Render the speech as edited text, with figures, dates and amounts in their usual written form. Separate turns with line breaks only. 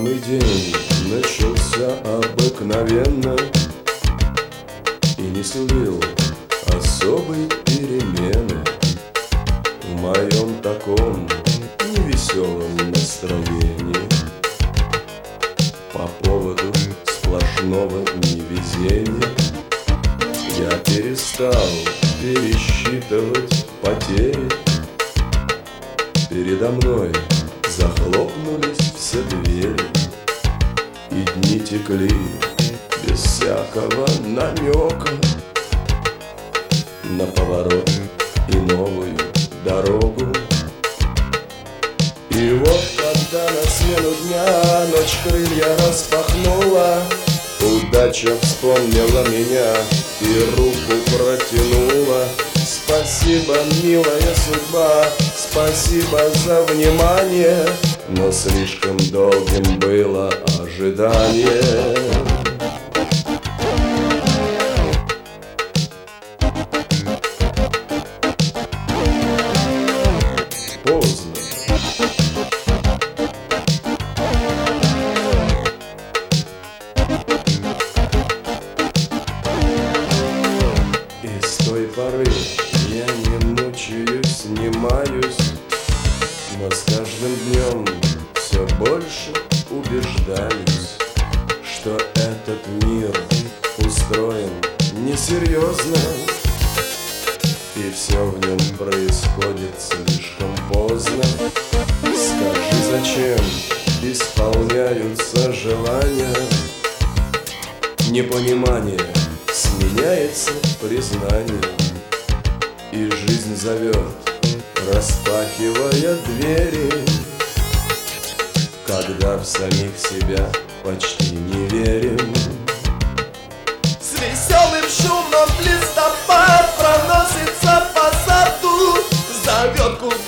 Мой день начался обыкновенно и не сулил особой перемены в моем таком невеселом настроении по поводу сплошного невезения. Я перестал пересчитывать потери. Передо мной захлопнулись все двери, и дни текли без всякого намека на поворот и новую дорогу. И вот когда на смену дня ночь крылья распахнула, удача вспомнила меня и руку протянула. Спасибо, милая судьба, спасибо за внимание, но слишком долгим было ожидание. Поздно. И с той поры я не мучаюсь, не маюсь, но с каждым днем все больше убеждаюсь, что этот мир устроен несерьезно, и все в нем происходит слишком поздно. Скажи, зачем исполняются желания? Непонимание сменяется признанием, и жизнь зовет, распахивая двери, когда в самих себя почти не верим.
С веселым шумом листопад проносится по саду, зовет куда